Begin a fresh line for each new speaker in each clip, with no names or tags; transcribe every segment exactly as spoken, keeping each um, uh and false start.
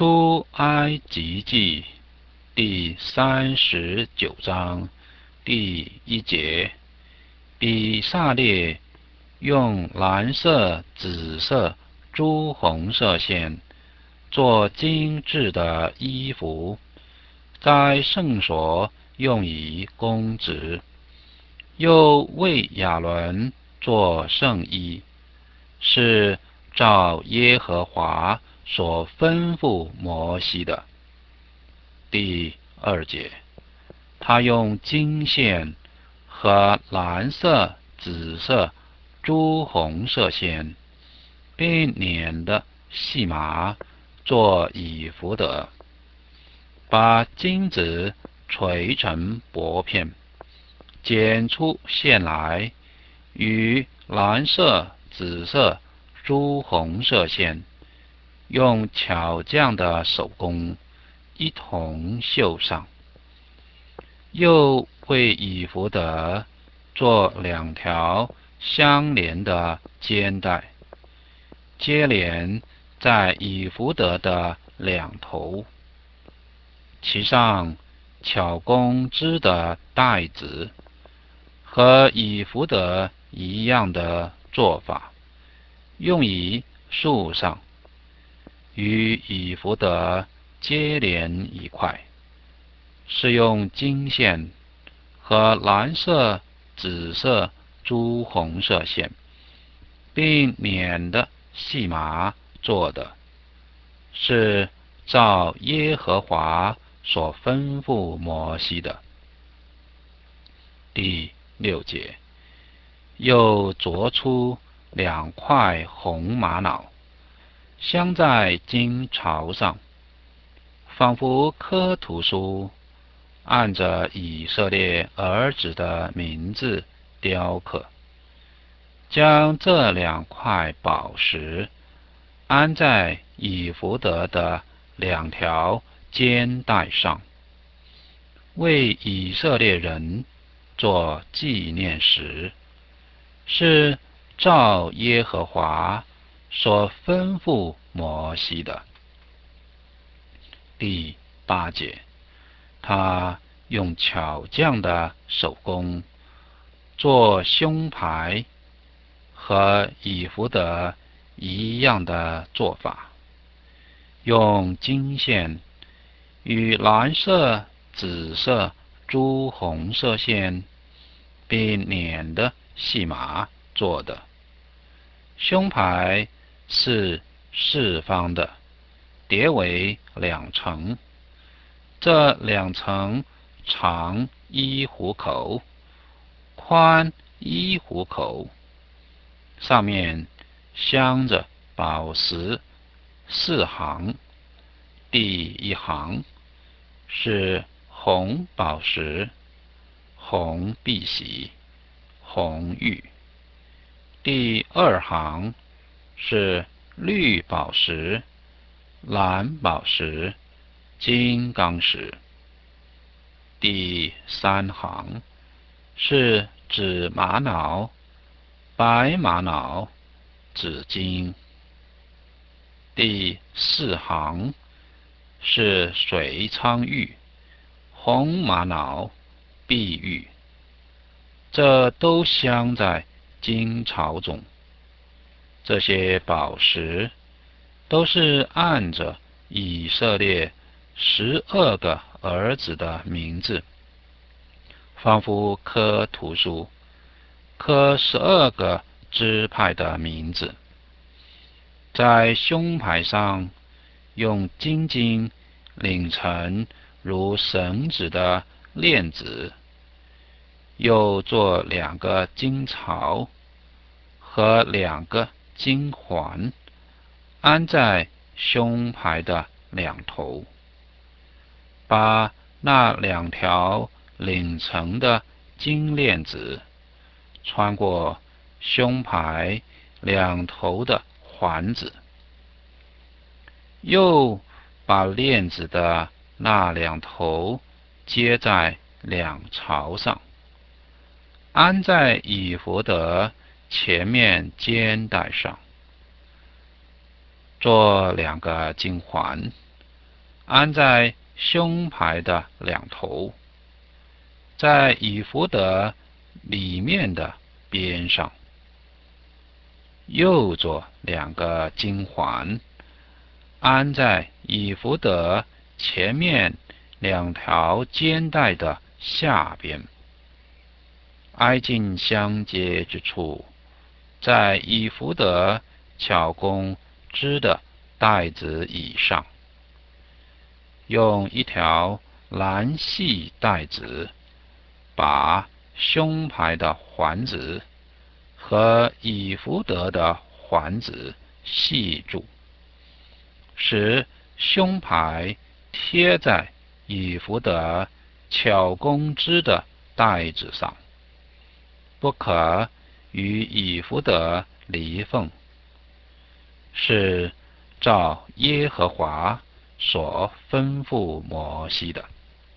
出埃及记第三十九章第一节，比萨列用蓝色、紫色、朱红色线做精致的衣服，在圣所用以供职，又为亚伦做圣衣，是照耶和华所吩咐摩西的。第二节，他用金线和蓝色、紫色、朱红色线，并捻的细麻做以弗得，把金子锤成薄片，剪出线来，与蓝色、紫色、朱红色线用巧匠的手工一同绣上，又为以弗得做两条相连的肩带，接连在以弗得的两头，其上巧工织的带子和以弗得一样的做法，用于束上，与以弗得接连一块，是用金线和蓝色、紫色、朱红色线，并捻的细麻做的，是照耶和华所吩咐摩西的。第六节，又凿出两块红玛瑙，镶在金槽上，仿佛刻图书，按着以色列儿子的名字雕刻，将这两块宝石安在以弗得的两条肩带上，为以色列人做纪念石，是照耶和华所吩咐摩西的。第八节，他用巧匠的手工做胸牌，和以弗得一样的做法，用金线与蓝色、紫色、朱红色线并捻的细麻做的。胸牌是四方的，叠为两层，这两层长一虎口，宽一虎口，上面镶着宝石四行，第一行是红宝石、红碧玺、红玉，第二行是绿宝石、蓝宝石、金刚石，第三行是紫玛瑙、白玛瑙、紫金，第四行是水苍玉、红玛瑙、碧玉，这都镶在金槽中。这些宝石都是按着以色列十二个儿子的名字，仿佛刻图书，刻十二个支派的名字，在胸牌上用金金拧成如绳子的链子，又做两个金槽和两个金环，安在胸牌的两头，把那两条拧成的金链子穿过胸牌两头的环子，又把链子的那两头接在两槽上，安在以弗得前面肩带上，做两个金环， 安在胸牌的两头，在以弗得里面的边上。又做两个金环，安在以弗得前面两条肩带的下边，挨近相接之处，在以弗得巧工织的带子以上，用一条蓝细带子把胸牌的环子和以弗得的环子系住，使胸牌贴在以弗得巧工织的带子上，不可与以弗得离缝，是照耶和华所吩咐摩西的。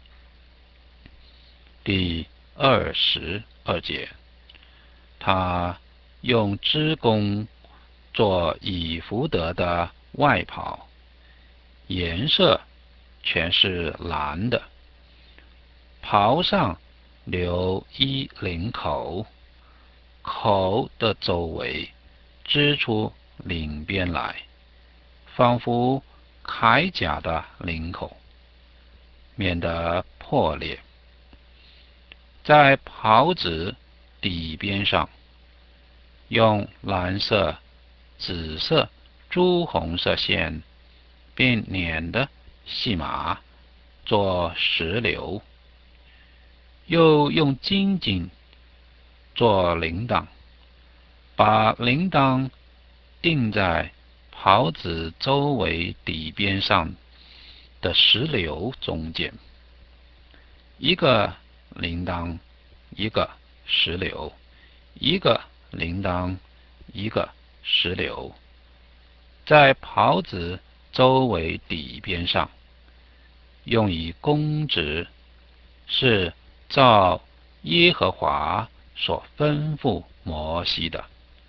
第二十二节，他用织工做以弗得的外袍，颜色全是蓝的，袍上留一领口，口的周围织出领边来，仿佛铠甲的领口，免得破裂。在袍子底边上，用蓝色、紫色、朱红色线并捻的细麻做石榴，又用金锦做铃铛，把铃铛钉在袍子周围底边上的石榴中间，一个铃铛，一个石榴，一个铃铛，一个石榴，在袍子周围底边上，用以公职，是照耶和华所吩咐摩西的。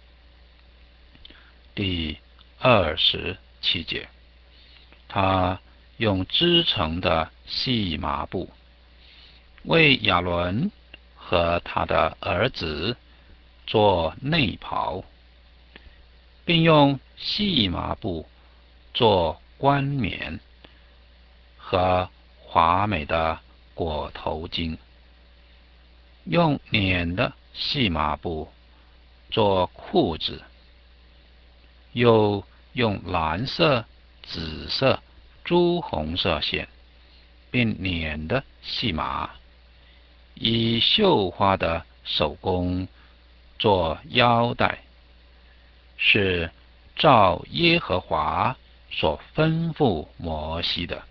第二十七节，他用织成的细麻布为亚伦和他的儿子做内袍，并用细麻布做冠冕和华美的裹头巾，用捻的细麻布做裤子，又用蓝色、紫色、朱红色线并捻的细麻，以绣花的手工做腰带，是照耶和华所吩咐摩西的。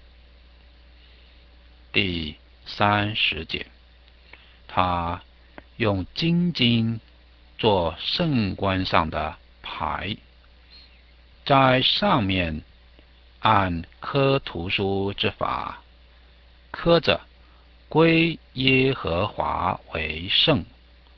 第三十节，他用金金做圣冠上的牌，在上面按刻图书之法刻着归耶和华为圣，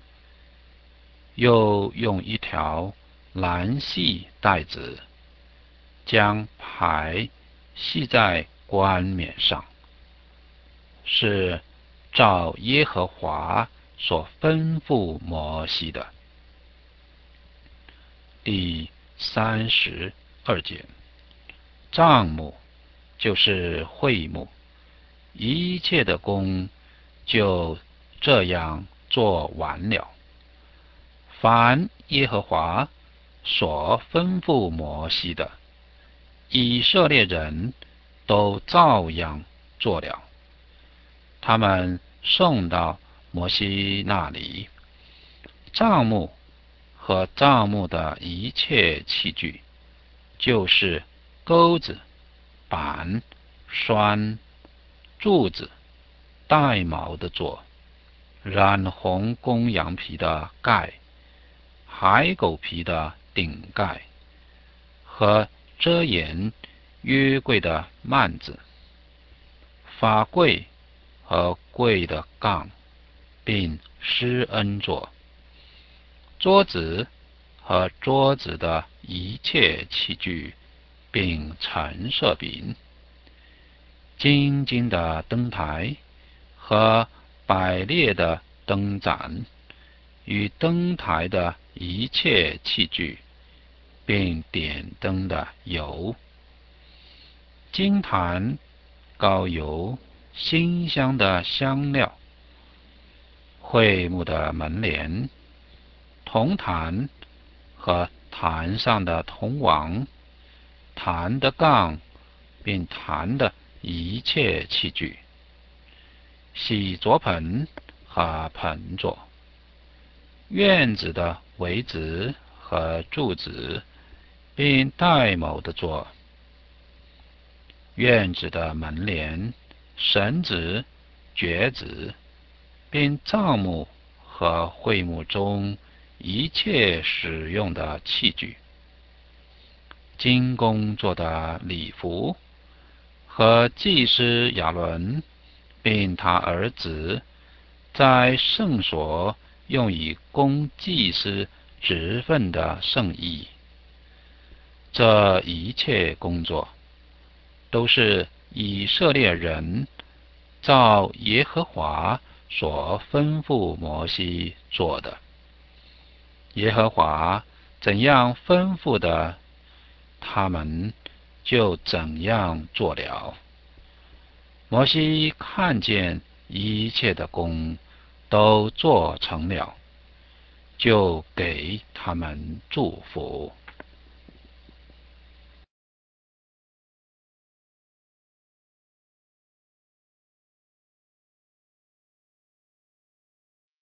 又用一条蓝细带子将牌系在冠冕上，是照耶和华所吩咐摩西的。第三十二节，帐幕就是会幕，一切的工就这样做完了。凡耶和华所吩咐摩西的，以色列人都照样做了。他们送到摩西那里，帐幕和帐幕的一切器具，就是钩子、板、栓、柱子、带毛的座、染红公羊皮的盖、海狗皮的顶盖和遮掩约柜的幔子、法柜和柜的杠，并施恩座、桌子和桌子的一切器具，并陈设饼， 金金的灯台和百列的灯盏，与灯台的一切器具，并点灯的油。金坛膏油馨香的香料，会幕的门帘，铜坛和坛上的铜王，坛的杠，并坛的一切器具，洗濯盆和盆座，院子的围子和柱子，并带卯的座，院子的门帘、绳子、橛子，并帐幕和会幕中一切使用的器具，金工做的礼服和祭司亚伦，并他儿子在圣所用以供祭司职分的圣衣。这一切工作都是以色列人照耶和华所吩咐摩西做的。耶和华怎样吩咐的，他们就怎样做了。摩西看见一切的工都做成了，就给他们祝福。